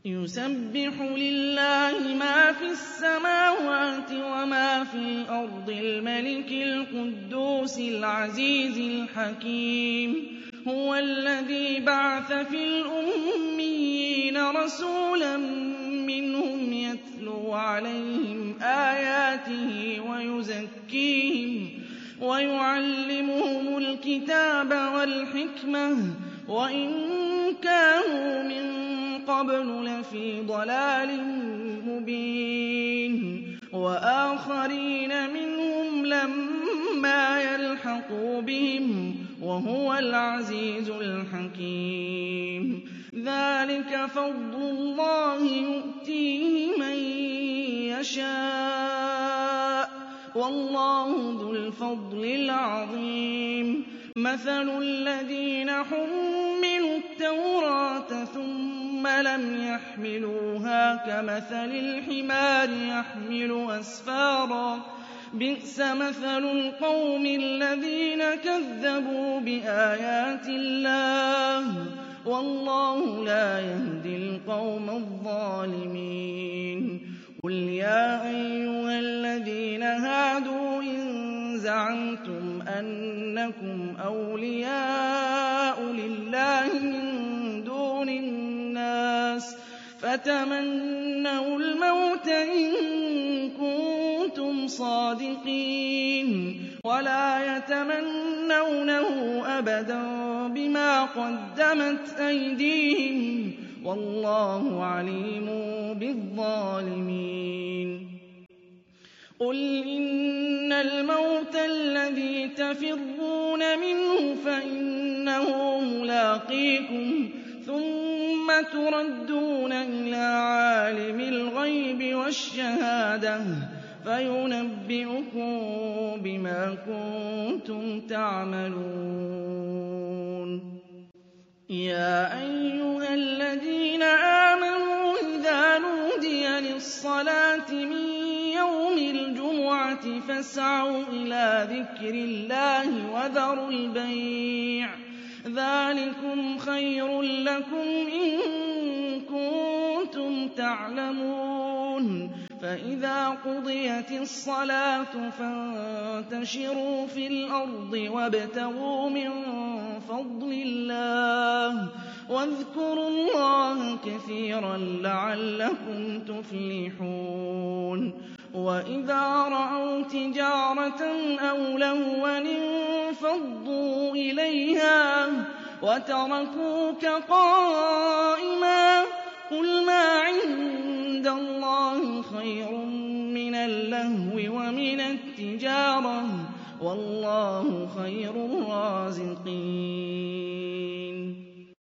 يُسَبِّحُ لِلَّهِ مَا فِي السَّمَاوَاتِ وَمَا فِي الْأَرْضِ الْمَلِكِ الْقُدُّوسِ الْعَزِيزِ الْحَكِيمِ هُوَ الَّذِي بَعَثَ فِي الْأُمِّيِّينَ رَسُولًا مِّنْهُمْ يَتْلُو عَلَيْهِمْ آيَاتِهِ وَيُزَكِّيهِمْ وَيُعَلِّمُهُمُ الْكِتَابَ وَالْحِكْمَةَ وَإِن كَانُوا مِن قَبْلُ لَفِي ضَلَالٍ مُّبِينٍ وَآخَرِينَ مِنْهُمْ لَمَّا يَلْحَقُوا بِهِمْ وَهُوَ الْعَزِيزُ الْحَكِيمُ ذَٰلِكَ فَضْلُ اللَّهِ يُؤْتِيهِ مَن يَشَاءُ ۚ وَاللَّهُ ذُو الْفَضْلِ الْعَظِيمِ مَثَلُ الَّذِينَ حُمِّلُوا التَّوْرَاةَ ثُمَّ لَمْ يَحْمِلُوهَا كَمَثَلِ الْحِمَارِ يَحْمِلُ أَسْفَارًا ۚ بِئْسَ مَثَلُ الْقَوْمِ الَّذِينَ كَذَّبُوا بِآيَاتِ اللَّهِ ۚ وَاللَّهُ لَا يَهْدِي الْقَوْمَ الظَّالِمِينَ قُلْ يَا أَيُّهَا الَّذِينَ هَادُوا إِن زَعَمْتُمْ أَنَّكُمْ أَوْلِيَاءُ لِلَّهِ مِن دُونِ النَّاسِ فَتَمَنَّوُا الْمَوْتَ إِن كُنتُمْ صَادِقِينَ وَلَا يَتَمَنَّوْنَهُ أَبَدًا بِمَا قَدَّمَتْ أَيْدِيهِمْ ۚ وَاللَّهُ عَلِيمٌ بِالظَّالِمِينَ قُلْ إِنَّ الْمَوْتَ الَّذِي تَفِرُّونَ مِنْهُ فَإِنَّهُ مُلَاقِيكُمْ ثُمَّ تُرَدُّونَ إِلَىٰ عَالِمِ الْغَيْبِ وَالشَّهَادَةِ فَيُنَبِّئُكُم بِمَا كُنتُمْ تَعْمَلُونَ يَا أَيُّهَا الَّذِينَ آمَنُوا إِذَا نُودِيَ لِلصَّلَاةِ مِن يَوْمِ الْجُمُعَةِ فَاسْعَوْا إِلَىٰ ذِكْرِ اللَّهِ وَذَرُوا الْبَيْعَ ۚ ذَٰلِكُمْ خَيْرٌ لَّكُمْ إِن كُنتُمْ تَعْلَمُونَ فَإِذَا قُضِيَتِ الصَّلَاةُ فَانتَشِرُوا فِي الْأَرْضِ وَابْتَغُوا مِن فَضْلِ اللَّهِ وَاذْكُرُوا اللَّهَ كَثِيرًا لَّعَلَّكُمْ تُفْلِحُونَ وَإِذَا رَأَوْا تِجَارَةً أَوْ لَهْوًا انفَضُّوا إِلَيْهَا وَتَرَكُوكَ قَائِمًا ۚ قُلْ مَا عِندَ اللَّهِ خَيْرٌ مِّنَ اللَّهْوِ وَمِنَ التِّجَارَةِ ۚ وَاللَّهُ خَيْرُ الرَّازِقِينَ